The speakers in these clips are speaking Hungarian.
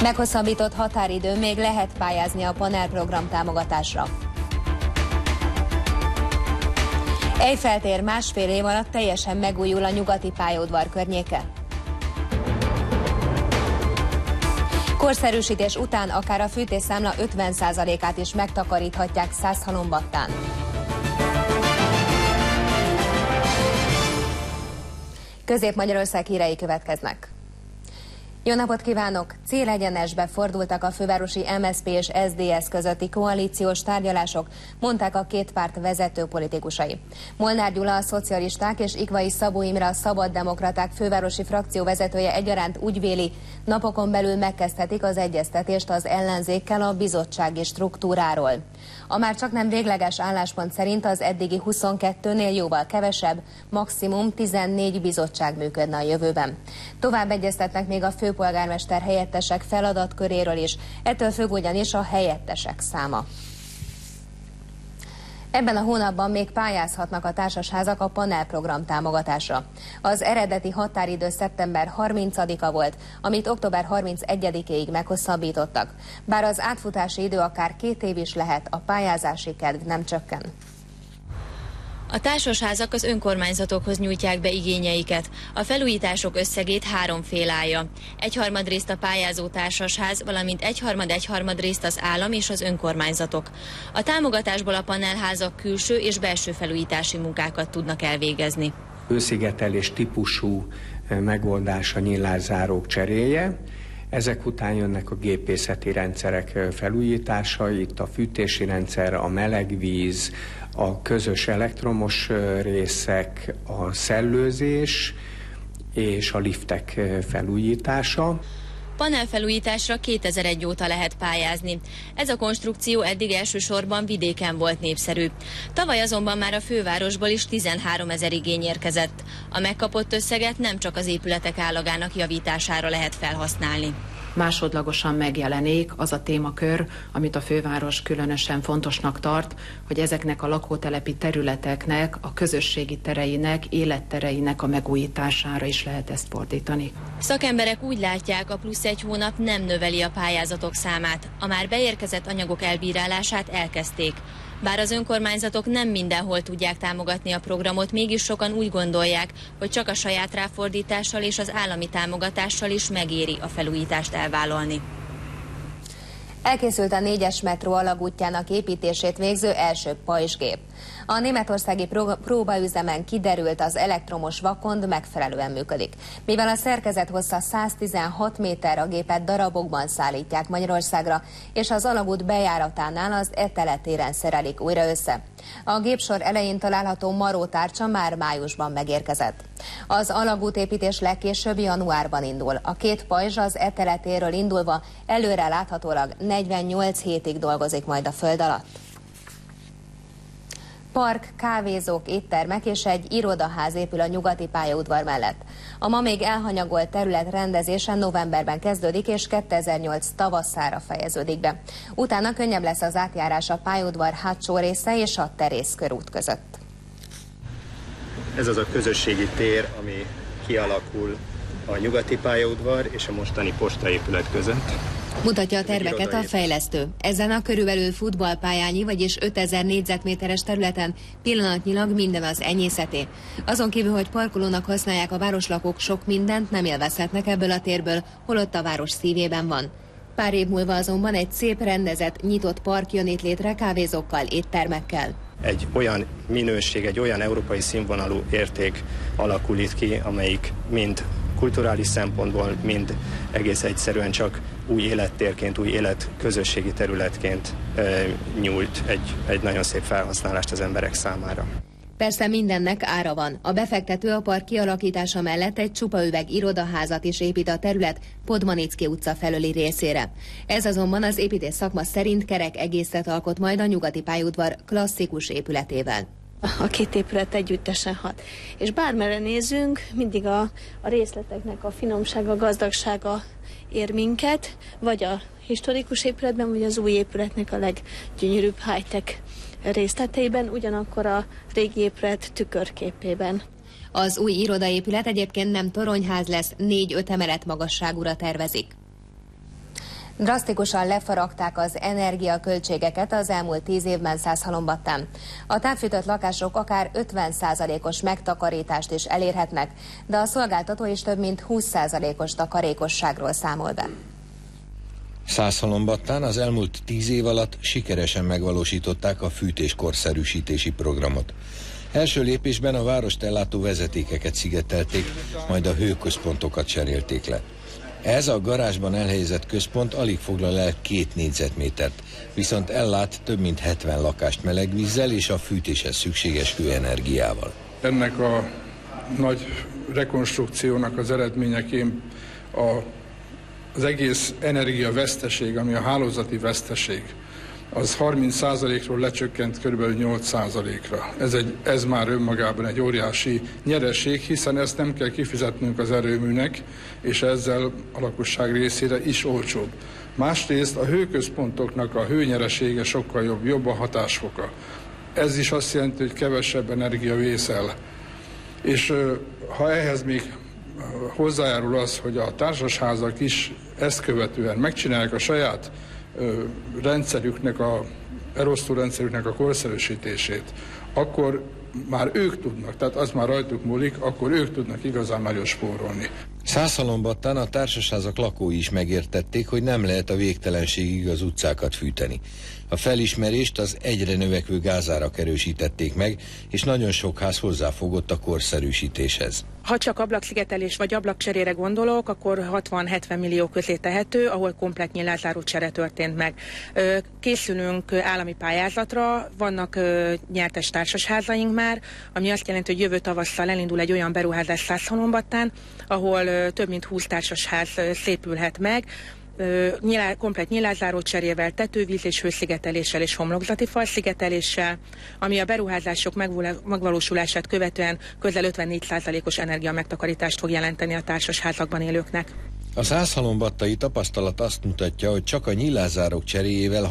Meghosszabbított határidő, még lehet pályázni a panelprogram támogatásra. Eiffel tér másfél év alatt teljesen megújul a nyugati pályaudvar környéke. Korszerűsítés után akár a fűtésszámla 50%-át is megtakaríthatják Szászhalombattán. Közép-Magyarország hírei következnek. Jó napot kívánok! Célegyenesbe fordultak a fővárosi MSZP és SZDSZ közötti koalíciós tárgyalások, mondták a két párt vezető politikusai. Molnár Gyula, a szocialisták és Ikvai Szabó Imre, a szabaddemokraták fővárosi frakció vezetője egyaránt úgy véli, napokon belül megkezdhetik az egyeztetést az ellenzékkel a bizottsági struktúráról. A már csaknem végleges álláspont szerint az eddigi 22-nél jóval kevesebb, maximum 14 bizottság működne a jövőben. Tovább egyeztetnek még a főpolgármester helyettesek feladatköréről is, ettől függ ugyanis a helyettesek száma. Ebben a hónapban még pályázhatnak a társasházak a panelprogram támogatásra. Az eredeti határidő szeptember 30-a volt, amit október 31-ig meghosszabbítottak. Bár az átfutási idő akár 2 év is lehet, a pályázási kedv nem csökken. A társasházak az önkormányzatokhoz nyújtják be igényeiket. A felújítások összegét 3 fél állja. 1/3 részt a pályázó társasház, valamint 1/3 részt az állam és az önkormányzatok. A támogatásból a panelházak külső és belső felújítási munkákat tudnak elvégezni. Hőszigetelés típusú megoldása, nyílászárók cseréje. Ezek után jönnek a gépészeti rendszerek felújítása, itt a fűtési rendszer, a melegvíz, a közös elektromos részek, a szellőzés és a liftek felújítása. Panelfelújításra 2001 óta lehet pályázni. Ez a konstrukció eddig elsősorban vidéken volt népszerű. Tavaly azonban már a fővárosból is 13 000 igény érkezett. A megkapott összeget nem csak az épületek állagának javítására lehet felhasználni. Másodlagosan megjelenik az a témakör, amit a főváros különösen fontosnak tart, hogy ezeknek a lakótelepi területeknek, a közösségi tereinek, élettereinek a megújítására is lehet ezt fordítani. Szakemberek úgy látják, a plusz 1 hónap nem növeli a pályázatok számát. A már beérkezett anyagok elbírálását elkezdték. Bár az önkormányzatok nem mindenhol tudják támogatni a programot, mégis sokan úgy gondolják, hogy csak a saját ráfordítással és az állami támogatással is megéri a felújítást elvállalni. Elkészült a 4-es metró alagútjának építését végző első pajzsgép. A németországi próbaüzemen kiderült, az elektromos vakond megfelelően működik. Mivel a szerkezet hossza 116 méter, a gépet darabokban szállítják Magyarországra, és az alagút bejáratánál az eteletéren szerelik újra össze. A gépsor elején található marótárcsa már májusban megérkezett. Az alagútépítés legkésőbb januárban indul. A 2 pajzs az eteletéről indulva előre láthatólag 48 hétig dolgozik majd a föld alatt. Park, kávézók, éttermek és egy irodaház épül a nyugati pályaudvar mellett. A ma még elhanyagolt terület rendezése novemberben kezdődik és 2008 tavaszára fejeződik be. Utána könnyebb lesz az átjárás a pályaudvar hátsó része és a Terész körút között. Ez az a közösségi tér, ami kialakul a nyugati pályaudvar és a mostani postaépület között. Mutatja a terveket a fejlesztő. Ezen a körülbelül futballpályányi, vagyis 5000 négyzetméteres területen pillanatnyilag minden az enyészeté. Azon kívül, hogy parkolónak használják a városlakók, sok mindent nem élvezhetnek ebből a térből, holott a város szívében van. Pár év múlva azonban egy szép rendezett, nyitott park jön itt létre kávézókkal, éttermekkel. Egy olyan minőség, egy olyan európai színvonalú érték alakul itt ki, amelyik mind kulturális szempontból, mind egész egyszerűen csak új élettérként, új életközösségi területként nyújt egy nagyon szép felhasználást az emberek számára. Persze mindennek ára van. A befektető a park kialakítása mellett egy csupa üveg irodaházat is épít a terület Podmanicki utca felőli részére. Ez azonban az építész szakma szerint kerek egészet alkot majd a nyugati pályaudvar klasszikus épületével. A 2 épület együttesen hat. És bármerre nézünk, mindig a részleteknek a finomsága, a gazdagsága ér minket, vagy a historikus épületben, vagy az új épületnek a leggyönyörűbb high-tech részleteiben, ugyanakkor a régi épület tükörképében. Az új irodaépület egyébként nem toronyház lesz, 4-5 emelet magasságúra tervezik. Drasztikusan lefaragták az energiaköltségeket az elmúlt 10 évben Szászhalombattán. A távfűtött lakások akár 50%-os megtakarítást is elérhetnek, de a szolgáltató is több mint 20%-os takarékosságról számol be. Szászhalombattán az elmúlt 10 év alatt sikeresen megvalósították a fűtés-korszerűsítési programot. Első lépésben a várost ellátó vezetékeket szigetelték, majd a hőközpontokat cserélték le. Ez a garázsban elhelyezett központ alig foglal el 2 négyzetmétert, viszont ellát több mint 70 lakást melegvízzel és a fűtéshez szükséges hőenergiával. Ennek a nagy rekonstrukciónak az eredményeként az egész energiaveszteség, ami a hálózati veszteség, az 30%-ról lecsökkent kb. 8%-ra. Ez már önmagában egy óriási nyereség, hiszen ezt nem kell kifizetnünk az erőműnek, és ezzel a lakosság részére is olcsóbb. Másrészt a hőközpontoknak a hőnyeresége sokkal jobb a hatásfoka. Ez is azt jelenti, hogy kevesebb energia vészel. És ha ehhez még hozzájárul az, hogy a társasházak is ezt követően megcsinálják a saját rendszerüknek, elosztórendszerüknek a korszerűsítését, akkor már ők tudnak, tehát az már rajtuk múlik, akkor ők tudnak igazán nagyon spórolni. Szászhalombattán a társasházak lakói is megértették, hogy nem lehet a végtelenségig az utcákat fűteni. A felismerést az egyre növekvő gázárak erősítették meg, és nagyon sok ház hozzáfogott a korszerűsítéshez. Ha csak ablakszigetelés vagy ablakcserére gondolok, akkor 60-70 millió közé tehető, ahol komplett nyílászáró csere történt meg. Készülünk állami pályázatra, vannak nyertes társasházaink már, ami azt jelenti, hogy jövő tavasszal elindul egy olyan beruházás Szászhalombattán, ahol több mint 20 társasház szépülhet meg, komplett nyílászáró cserével, tetővíz és hőszigeteléssel és homlokzati falszigeteléssel, ami a beruházások megvalósulását követően közel 54%-os energia megtakarítást fog jelenteni a társasházakban élőknek. A szászhalombattai tapasztalat azt mutatja, hogy csak a nyílászárok cseréjével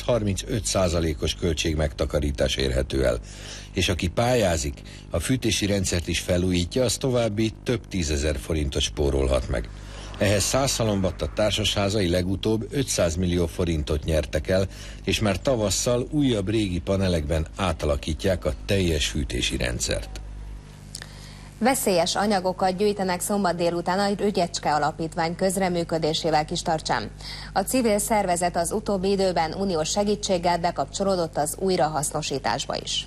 30-35%-os költségmegtakarítás érhető el. És aki pályázik, a fűtési rendszert is felújítja, az további több 10 000 forintot spórolhat meg. Ehhez Szászhalombatta társasházai legutóbb 500 millió forintot nyertek el, és már tavasszal újabb régi panelekben átalakítják a teljes fűtési rendszert. Veszélyes anyagokat gyűjtenek szombat délután a Rügyecske Alapítvány közreműködésével Kistarcsán. A civil szervezet az utóbbi időben uniós segítséggel bekapcsolódott az újrahasznosításba is.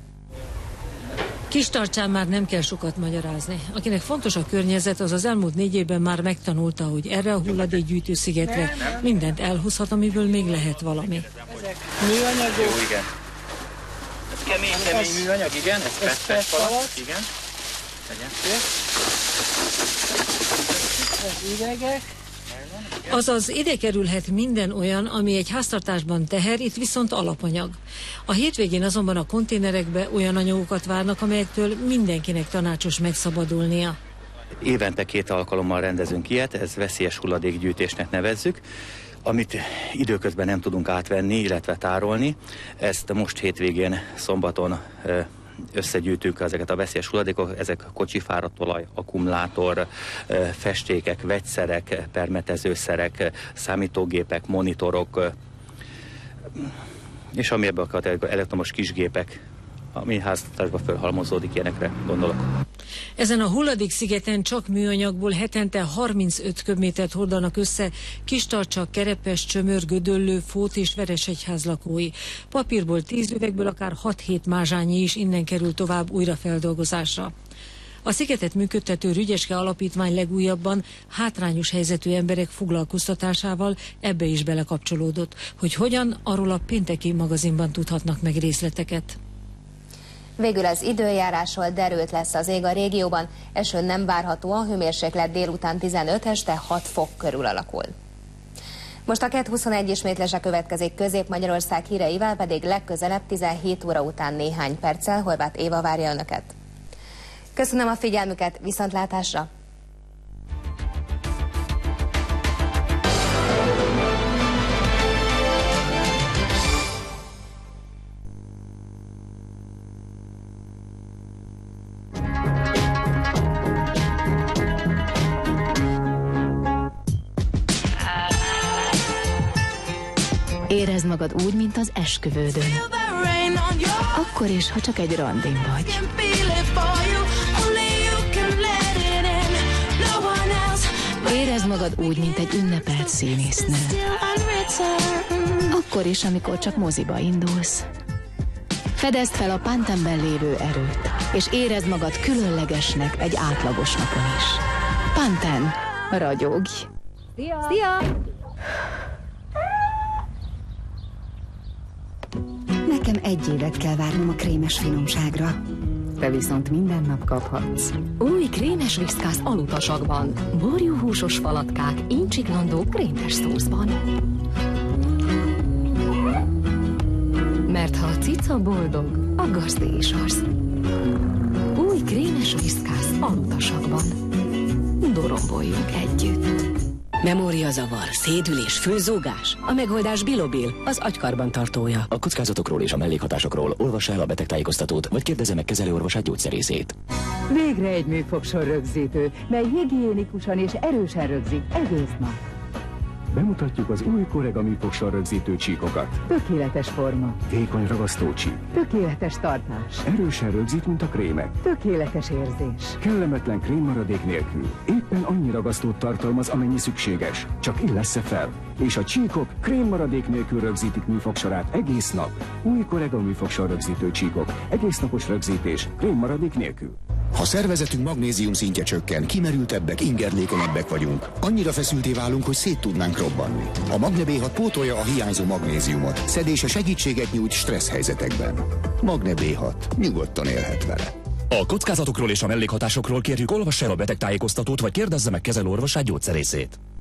Kistarcsán már nem kell sokat magyarázni. Akinek fontos a környezet, az az elmúlt 4 évben már megtanulta, hogy erre a hulladékgyűjtőszigetre mindent elhozhat, amiből még lehet valami. Műanyag. Jó, igen. Ez kemény műanyag, igen. Ez PET falat, igen. Ez üvegek. Azaz ide kerülhet minden olyan, ami egy háztartásban teher, itt viszont alapanyag. A hétvégén azonban a konténerekbe olyan anyagokat várnak, amelyektől mindenkinek tanácsos megszabadulnia. Évente 2 alkalommal rendezünk ilyet, ez veszélyes hulladékgyűjtésnek nevezzük, amit időközben nem tudunk átvenni, illetve tárolni. Ezt most hétvégén, szombaton összegyűjtünk ezeket a veszélyes hulladékok, ezek kocsifáradt-olaj, akkumulátor, festékek, vegyszerek, permetezőszerek, számítógépek, monitorok, és ami ebben a elektromos kisgépek, ami háztartásban fölhalmozódik, ilyenekre gondolok. Ezen a hulladékszigeten csak műanyagból hetente 35 köbmétert hordanak össze Kistarcsa, Kerepes, Csömör, Gödöllő, Fót és Veresegyház lakói. Papírból 10 üvegből akár 6-7 mázsányi is innen kerül tovább újrafeldolgozásra. A szigetet működtető Rügyecske Alapítvány legújabban hátrányos helyzetű emberek foglalkoztatásával ebbe is belekapcsolódott. Hogy hogyan, arról a pénteki magazinban tudhatnak meg részleteket. Végül az időjárásról derült lesz az ég a régióban, eső nem várható, a hőmérséklet délután 15, este 6 fok körül alakul. Most a 2:21 ismétlése következik Közép-Magyarország híreivel, pedig legközelebb 17 óra után néhány perccel Horváth Éva várja önöket. Köszönöm a figyelmüket, viszontlátásra! Érezd magad úgy, mint az esküvődön. Akkor is, ha csak egy randin vagy. Érezd magad úgy, mint egy ünnepelt színésznő. Akkor is, amikor csak moziba indulsz. Fedezd fel a Pantenben lévő erőt, és érezd magad különlegesnek egy átlagos napon is. Panten, ragyogj! Szia! Nekem 1 évet kell várnom a krémes finomságra. Te viszont minden nap kaphatsz. Új krémes Whiskas alutasakban. Borjúhúsos falatkák, incsiklandó krémes szószban. Mert ha a cica boldog, a gazdi is az. Új krémes Whiskas alutasakban. Doromboljunk együtt. Memóriazavar, szédülés, fülzúgás? A megoldás Bilobil, az agykarban tartója. A kockázatokról és a mellékhatásokról olvass el a betegtájékoztatót, vagy kérdezze meg kezelőorvosát, gyógyszerészét. Végre egy műfogsor rögzítő, mely higiénikusan és erősen rögzít egész nap. Bemutatjuk az új Corega műfogsor rögzítő csíkokat. Tökéletes forma. Vékony ragasztó csík. Tökéletes tartás. Erősen rögzít, mint a krémek. Tökéletes érzés. Kellemetlen krémmaradék nélkül. Éppen annyi ragasztót tartalmaz, amennyi szükséges. Csak illessze fel. És a csíkok krémmaradék nélkül rögzítik műfogsorát egész nap. Új Corega műfogsor rögzítő csíkok. Egésznapos rögzítés. Krémmaradék nélkül. Ha szervezetünk magnézium szintje csökken, kimerültebbek, ingerlékenyebbek vagyunk. Annyira feszülté válunk, hogy szét tudnánk robbanni. A Magne B6 pótolja a hiányzó magnéziumot. Szedése segítséget nyújt stressz helyzetekben. Magne B6. Nyugodtan élhet vele. A kockázatokról és a mellékhatásokról kérjük, olvassa el a betegtájékoztatót, vagy kérdezze meg kezelőorvosát, gyógyszerészét.